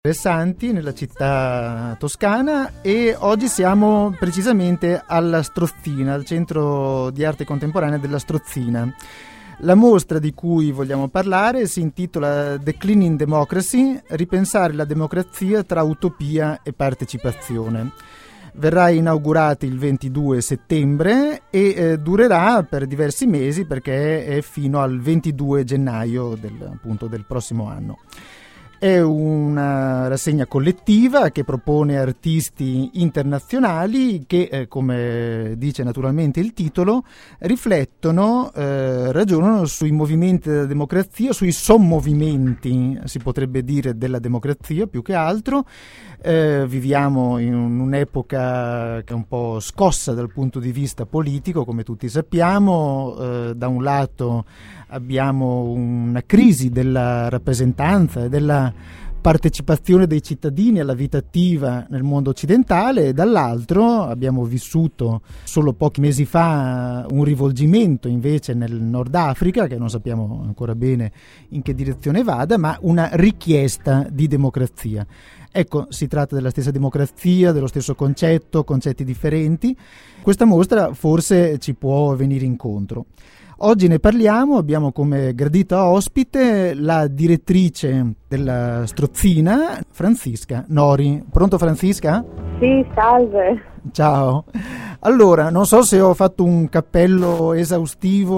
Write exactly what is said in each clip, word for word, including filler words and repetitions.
Santi nella città toscana e oggi siamo precisamente alla Strozzina, al Centro di Arte Contemporanea della Strozzina. La mostra di cui vogliamo parlare si intitola Declining Democracy, ripensare la democrazia tra utopia e partecipazione. Verrà inaugurata il ventidue settembre e eh, durerà per diversi mesi perché è fino al ventidue gennaio del, appunto, del prossimo anno. È una rassegna collettiva che propone artisti internazionali che, eh, come dice naturalmente il titolo, riflettono, eh, ragionano sui movimenti della democrazia, sui sommovimenti, si potrebbe dire, della democrazia più che altro. Eh, viviamo in un'epoca che è un po' scossa dal punto di vista politico, come tutti sappiamo. Eh, da un lato abbiamo una crisi della rappresentanza e della partecipazione dei cittadini alla vita attiva nel mondo occidentale e dall'altro abbiamo vissuto solo pochi mesi fa un rivolgimento invece nel Nord Africa, che non sappiamo ancora bene in che direzione vada, ma una richiesta di democrazia. Ecco, si tratta della stessa democrazia, dello stesso concetto, concetti differenti. Questa mostra forse ci può venire incontro. Oggi ne parliamo, abbiamo come gradita ospite la direttrice della Strozzina, Francisca Nori. Pronto Francisca? Sì, salve. Ciao. Allora, non so se ho fatto un cappello esaustivo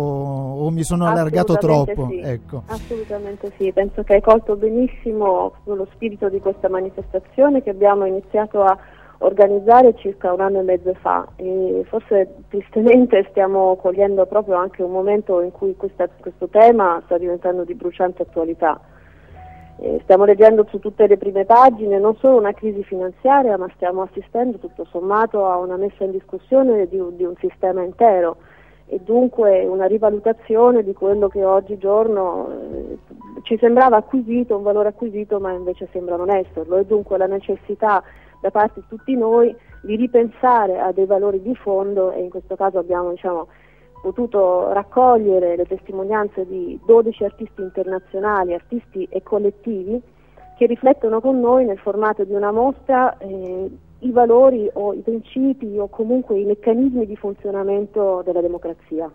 o mi sono allargato troppo. Sì. Ecco. Assolutamente sì, penso che hai colto benissimo lo spirito di questa manifestazione che abbiamo iniziato a organizzare circa un anno e mezzo fa e forse tristemente stiamo cogliendo proprio anche un momento in cui questa, questo tema sta diventando di bruciante attualità. E stiamo leggendo su tutte le prime pagine non solo una crisi finanziaria, ma stiamo assistendo tutto sommato a una messa in discussione di, di un sistema intero e dunque una rivalutazione di quello che oggigiorno eh, ci sembrava acquisito, un valore acquisito, ma invece sembra non esserlo, e dunque la necessità da parte di tutti noi di ripensare a dei valori di fondo, e in questo caso abbiamo diciamo, potuto raccogliere le testimonianze di dodici artisti internazionali, artisti e collettivi, che riflettono con noi nel formato di una mostra eh, i valori o i principi o comunque i meccanismi di funzionamento della democrazia.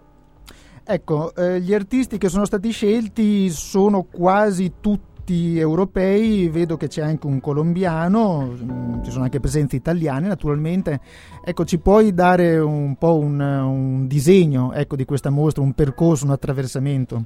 Ecco, eh, gli artisti che sono stati scelti sono quasi tutti europei, vedo che c'è anche un colombiano, ci sono anche presenze italiane naturalmente. Ecco, ci puoi dare un po' un, un disegno ecco, di questa mostra, un percorso, un attraversamento?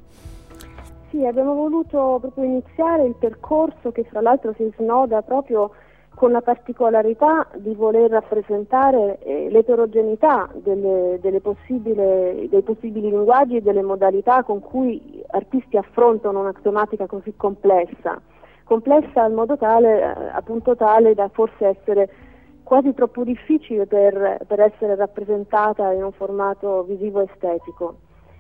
Sì, abbiamo voluto proprio iniziare il percorso che fra l'altro si snoda proprio con la particolarità di voler rappresentare eh, l'eterogeneità delle, delle possibili, dei possibili linguaggi e delle modalità con cui artisti affrontano una tematica così complessa, complessa al modo tale, eh, appunto tale da forse essere quasi troppo difficile per, per essere rappresentata in un formato visivo estetico.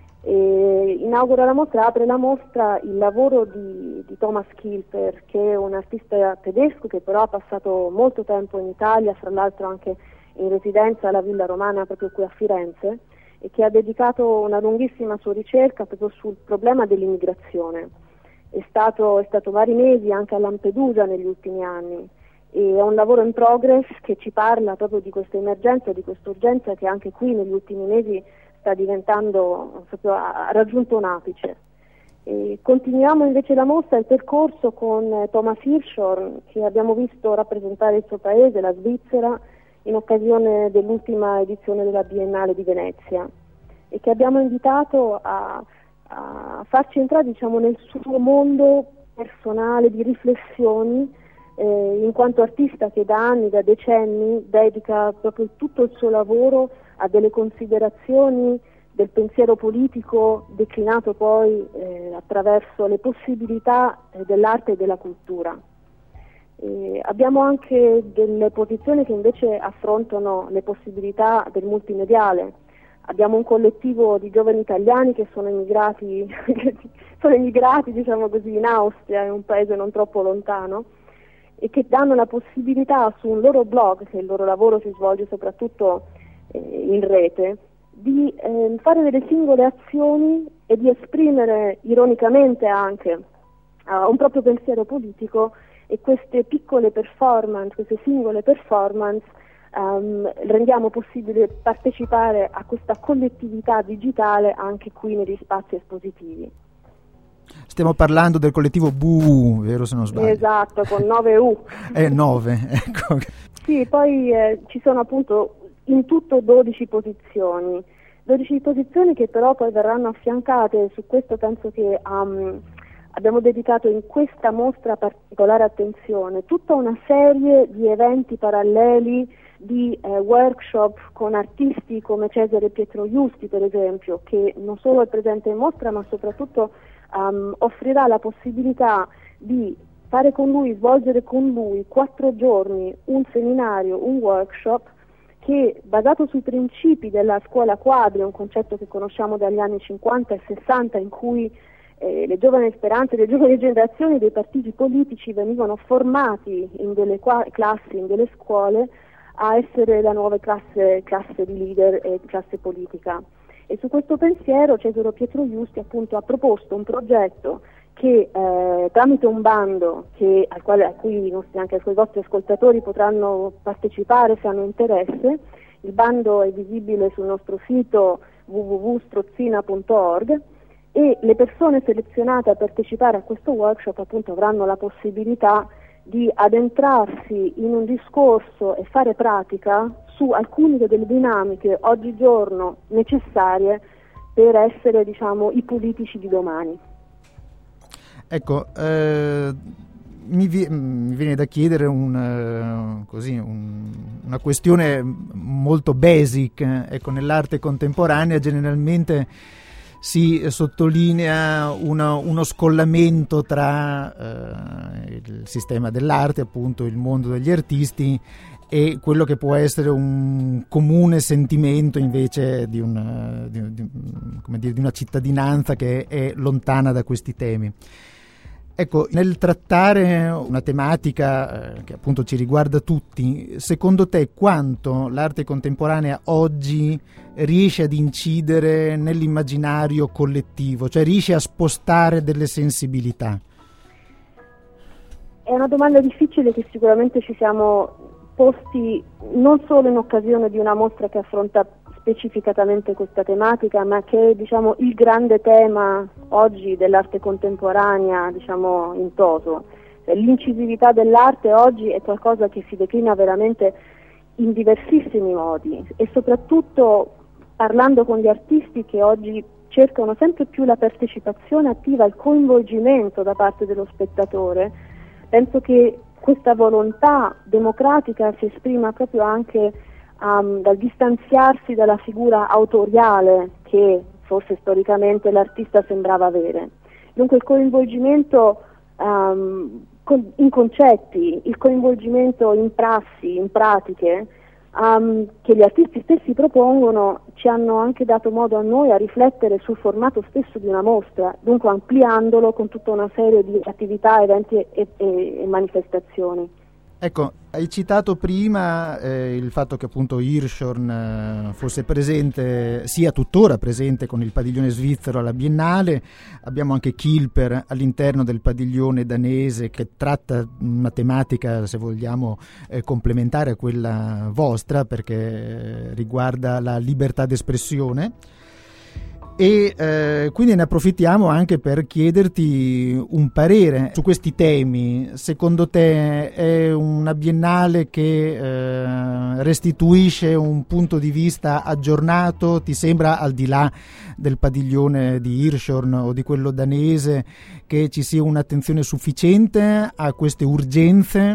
E inaugura la mostra, apre la mostra il lavoro di, di Thomas Kilper, che è un artista tedesco che però ha passato molto tempo in Italia, fra l'altro anche in residenza alla Villa Romana proprio qui a Firenze, e che ha dedicato una lunghissima sua ricerca proprio sul problema dell'immigrazione. È stato, è stato vari mesi anche a Lampedusa negli ultimi anni e è un lavoro in progress che ci parla proprio di questa emergenza, di questa urgenza che anche qui negli ultimi mesi sta diventando, proprio, ha raggiunto un apice. E continuiamo invece la mostra, il percorso con Thomas Hirschhorn, che abbiamo visto rappresentare il suo paese, la Svizzera, in occasione dell'ultima edizione della Biennale di Venezia e che abbiamo invitato a, a farci entrare diciamo, nel suo mondo personale di riflessioni eh, in quanto artista che da anni, da decenni dedica proprio tutto il suo lavoro a delle considerazioni del pensiero politico declinato poi eh, attraverso le possibilità eh, dell'arte e della cultura. E abbiamo anche delle posizioni che invece affrontano le possibilità del multimediale. Abbiamo un collettivo di giovani italiani che sono emigrati, sono emigrati diciamo così, in Austria, in un paese non troppo lontano, e che danno la possibilità su un loro blog, che il loro lavoro si svolge soprattutto eh, in rete, di eh, fare delle singole azioni e di esprimere ironicamente anche uh, un proprio pensiero politico e queste piccole performance, queste singole performance um, rendiamo possibile partecipare a questa collettività digitale anche qui negli spazi espositivi. Stiamo parlando del collettivo B U U, vero se non sbaglio? Esatto, con nove U. Eh, nove, ecco. Sì, poi eh, ci sono appunto in tutto dodici posizioni, dodici posizioni che però poi verranno affiancate. Su questo penso che um, abbiamo dedicato in questa mostra particolare attenzione, tutta una serie di eventi paralleli, di eh, workshop con artisti come Cesare Pietro Justi, per esempio, che non solo è presente in mostra ma soprattutto um, offrirà la possibilità di fare con lui, svolgere con lui quattro giorni un seminario, un workshop che, basato sui principi della scuola quadri, un concetto che conosciamo dagli anni cinquanta e sessanta, in cui eh, le giovani speranze, le giovani generazioni dei partiti politici venivano formati in delle qua- classi, in delle scuole, a essere la nuova classe, classe di leader e classe politica. E su questo pensiero Cesare Pietro Justi appunto ha proposto un progetto che eh, tramite un bando che, al quale, a cui i nostri, anche i vostri ascoltatori potranno partecipare se hanno interesse. Il bando è visibile sul nostro sito w w w punto strozzina punto org e le persone selezionate a partecipare a questo workshop appunto avranno la possibilità di addentrarsi in un discorso e fare pratica su alcune delle dinamiche oggigiorno necessarie per essere, diciamo, i politici di domani. Ecco, eh, mi, vi, mi viene da chiedere un, uh, così, un, una questione molto basic. Ecco, nell'arte contemporanea generalmente si sottolinea una, uno scollamento tra uh, il sistema dell'arte, appunto il mondo degli artisti, e quello che può essere un comune sentimento invece di una, di, di, come dire, di una cittadinanza che è lontana da questi temi. Ecco, nel trattare una tematica eh, che appunto ci riguarda tutti, secondo te quanto l'arte contemporanea oggi riesce ad incidere nell'immaginario collettivo, cioè riesce a spostare delle sensibilità? È una domanda difficile che sicuramente ci siamo posti non solo in occasione di una mostra che affronta specificatamente questa tematica, ma che è, diciamo, il grande tema oggi dell'arte contemporanea, diciamo, in toto. L'incisività dell'arte oggi è qualcosa che si declina veramente in diversissimi modi e soprattutto parlando con gli artisti che oggi cercano sempre più la partecipazione attiva, il coinvolgimento da parte dello spettatore, penso che questa volontà democratica si esprima proprio anche Um, dal distanziarsi dalla figura autoriale che forse storicamente l'artista sembrava avere. Dunque il coinvolgimento um, con, in concetti, il coinvolgimento in prassi, in pratiche um, che gli artisti stessi propongono ci hanno anche dato modo a noi a riflettere sul formato stesso di una mostra, dunque ampliandolo con tutta una serie di attività, eventi e, e, e manifestazioni. Ecco, hai citato prima eh, il fatto che appunto Hirshhorn eh, fosse presente, sia tuttora presente con il padiglione svizzero alla Biennale. Abbiamo anche Kilper all'interno del padiglione danese che tratta una tematica, se vogliamo, eh, complementare a quella vostra, perché eh, riguarda la libertà d'espressione. E eh, quindi ne approfittiamo anche per chiederti un parere su questi temi. Secondo te è una biennale che eh, restituisce un punto di vista aggiornato? Ti sembra, al di là del padiglione di Hirshhorn o di quello danese, che ci sia un'attenzione sufficiente a queste urgenze?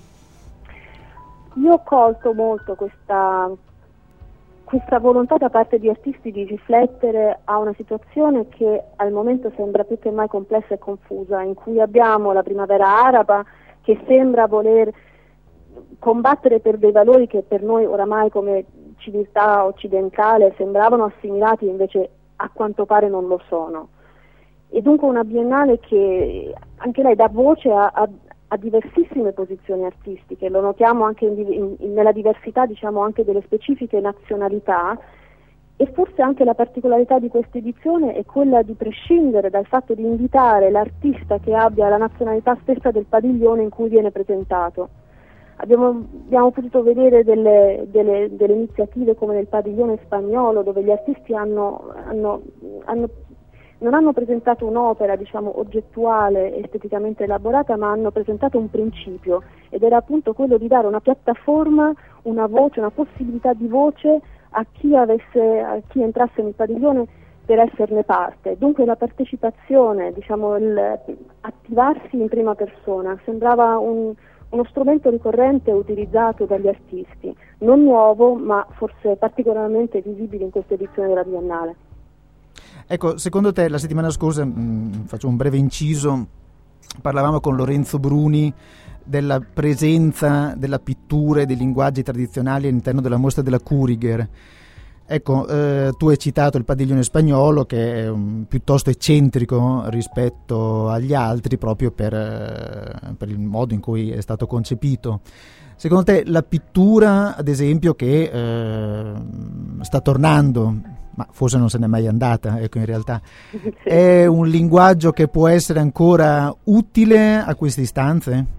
Io ho colto molto questa questa volontà da parte di artisti di riflettere a una situazione che al momento sembra più che mai complessa e confusa, in cui abbiamo la primavera araba che sembra voler combattere per dei valori che per noi oramai come civiltà occidentale sembravano assimilati, invece a quanto pare non lo sono. E dunque una biennale che anche lei dà voce a, a a diversissime posizioni artistiche, lo notiamo anche in, in, nella diversità, diciamo, anche delle specifiche nazionalità, E forse anche la particolarità di questa edizione è quella di prescindere dal fatto di invitare l'artista che abbia la nazionalità stessa del padiglione in cui viene presentato. Abbiamo, abbiamo potuto vedere delle, delle, delle iniziative come nel padiglione spagnolo, dove gli artisti hanno, hanno, hanno, non hanno presentato un'opera, diciamo, oggettuale, esteticamente elaborata, ma hanno presentato un principio, ed era appunto quello di dare una piattaforma, una voce, una possibilità di voce a chi avesse, a chi entrasse nel padiglione per esserne parte. Dunque la partecipazione, diciamo, il attivarsi in prima persona sembrava un, uno strumento ricorrente utilizzato dagli artisti, non nuovo, ma forse particolarmente visibile in questa edizione della Biennale. Ecco, secondo te la settimana scorsa, mh, faccio un breve inciso, parlavamo con Lorenzo Bruni della presenza della pittura e dei linguaggi tradizionali all'interno della mostra della Kuriger. Ecco, eh, tu hai citato il padiglione spagnolo, che è um, piuttosto eccentrico rispetto agli altri, proprio per, eh, per il modo in cui è stato concepito. Secondo te la pittura, ad esempio, che eh, sta tornando, ma forse non se n'è mai andata, ecco, in realtà, sì, è un linguaggio che può essere ancora utile a queste istanze?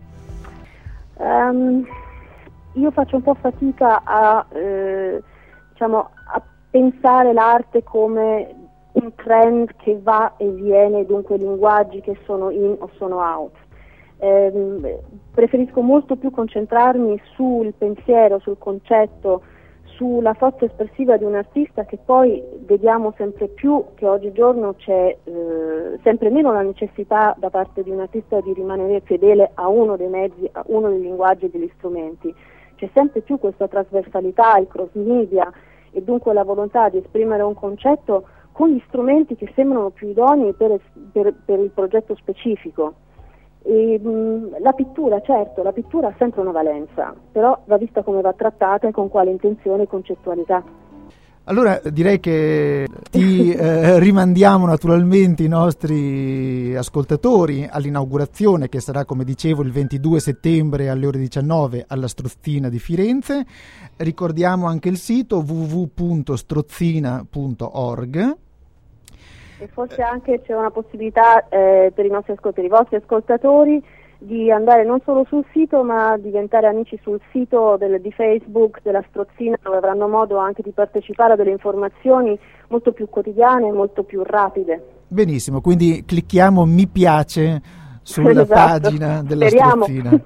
Um, io faccio un po' fatica a, eh, diciamo, a pensare l'arte come un trend che va e viene, dunque linguaggi che sono in o sono out. Eh, preferisco molto più concentrarmi sul pensiero, sul concetto, sulla forza espressiva di un artista, che poi vediamo sempre più che oggigiorno c'è eh, sempre meno la necessità da parte di un artista di rimanere fedele a uno dei mezzi, a uno dei linguaggi e degli strumenti. C'è sempre più questa trasversalità, il cross media, e dunque la volontà di esprimere un concetto con gli strumenti che sembrano più idonei per, per, per il progetto specifico. E, mh, la pittura, certo, la pittura ha sempre una valenza, però va vista come va trattata e con quale intenzione e concettualità. Allora direi che ti eh, rimandiamo naturalmente i nostri ascoltatori all'inaugurazione, che sarà, come dicevo, il ventidue settembre alle ore diciannove alla Strozzina di Firenze. Ricordiamo anche il sito w w w punto strozzina punto org. E forse anche c'è una possibilità eh, per i nostri ascoltatori, i vostri ascoltatori, di andare non solo sul sito, ma diventare amici sul sito del, di Facebook della Strozzina, dove avranno modo anche di partecipare a delle informazioni molto più quotidiane e molto più rapide. Benissimo, quindi clicchiamo mi piace sulla esatto. pagina della Speriamo. Strozzina.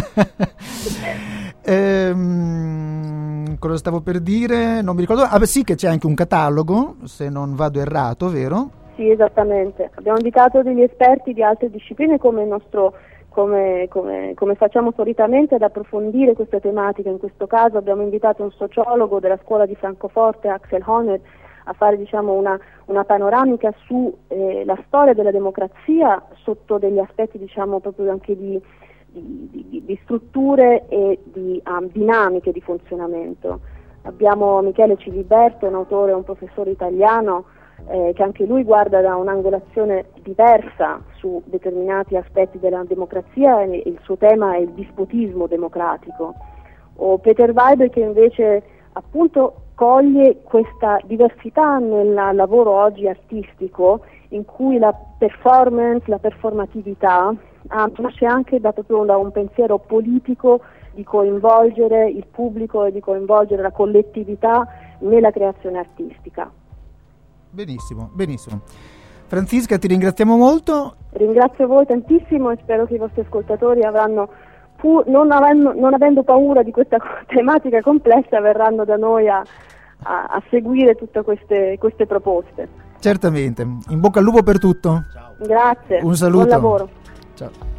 ehm, cosa stavo per dire? Non mi ricordo. Ah, beh, sì, che c'è anche un catalogo, se non vado errato, vero? Sì, esattamente. Abbiamo invitato degli esperti di altre discipline, come il nostro Come, come, come facciamo solitamente, ad approfondire queste tematiche. In questo caso abbiamo invitato un sociologo della scuola di Francoforte, Axel Honneth, a fare, diciamo, una, una panoramica su eh, la storia della democrazia sotto degli aspetti, diciamo, proprio anche di, di, di, di strutture e di um, dinamiche di funzionamento. Abbiamo Michele Ciliberto, un autore, un professore italiano, Eh, che anche lui guarda da un'angolazione diversa su determinati aspetti della democrazia, e il suo tema è il dispotismo democratico. O Peter Weibel, che invece appunto coglie questa diversità nel lavoro oggi artistico, in cui la performance, la performatività ah, nasce anche da, proprio da un pensiero politico di coinvolgere il pubblico e di coinvolgere la collettività nella creazione artistica. Benissimo, benissimo. Franziska, ti ringraziamo molto. Ringrazio voi tantissimo e spero che i vostri ascoltatori avranno, pur, non, avendo, non avendo paura di questa tematica complessa, verranno da noi a, a, a seguire tutte queste, queste proposte. Certamente. In bocca al lupo per tutto. Ciao. Grazie. Un saluto. Buon lavoro. Ciao.